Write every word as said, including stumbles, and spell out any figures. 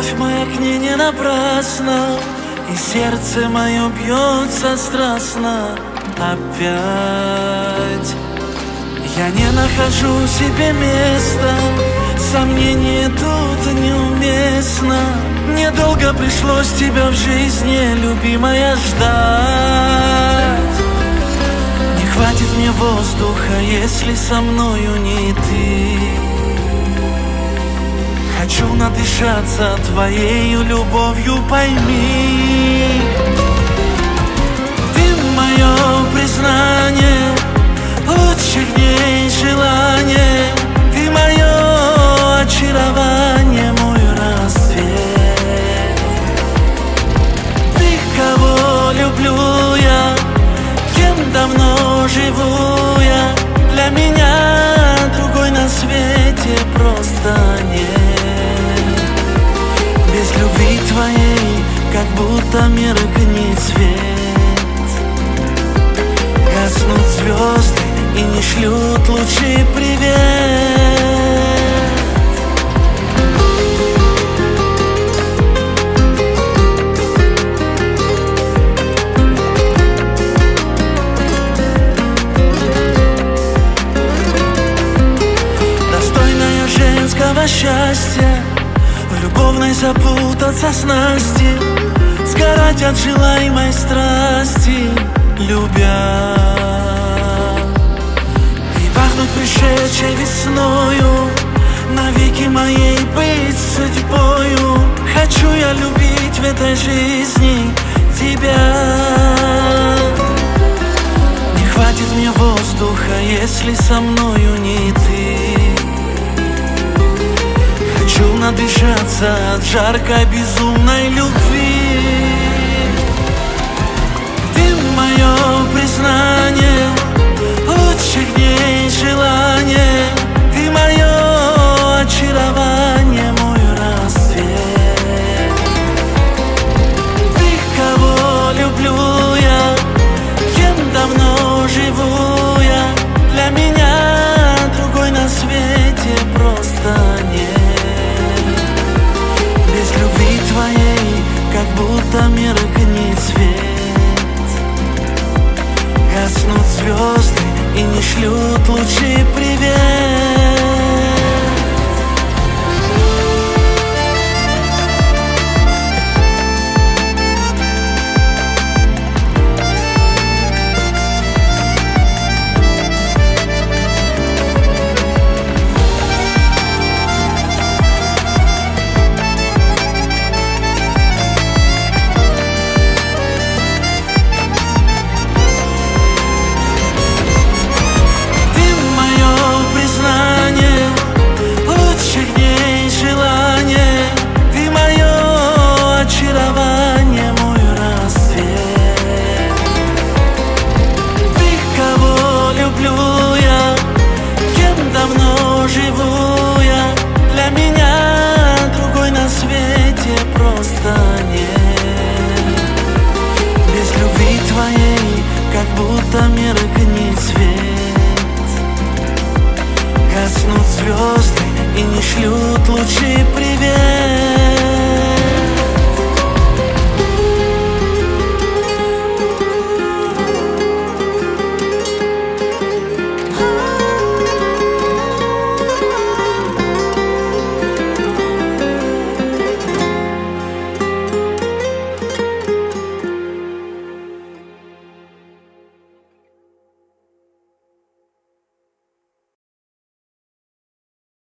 Любовь моя к ней не напрасна, и сердце мое бьется страстно опять. Я не нахожу себе места, сомнений тут неуместно. Мне долго пришлось тебя в жизни, любимая, ждать. Не хватит мне воздуха, если со мною не ты. Хочу надышаться твоею любовью, пойми. Ты мое признание, лучших дней желание. Ты мое очарование, мой рассвет. Ты, кого люблю я, кем давно живу я. Для меня другой на свете просто нет. Без любви твоей как будто меркнет свет. Гаснут звезды и не шлют лучи привет. Достойная женского счастья, в любовной запутаться снасти, сгорать от желаемой страсти, любя. И пахнуть пришедшей весною, навеки моей быть судьбою. Хочу я любить в этой жизни тебя. Не хватит мне воздуха, если со мною не ты. Хочу надышаться от жаркой безумной любви. Ты мое признание, лучших дней желание. Ты мое очарование, мой рассвет. Ты, кого люблю я, кем давно живу я. Для меня другой на свете просто нет. Без любви твоей как будто меркнет свет. Гаснут звезды и не шлют лучи привет. Живу я, для меня другой на свете просто нет. Без любви твоей как будто меркнет свет. Гаснут звезды и не шлют лучи привет.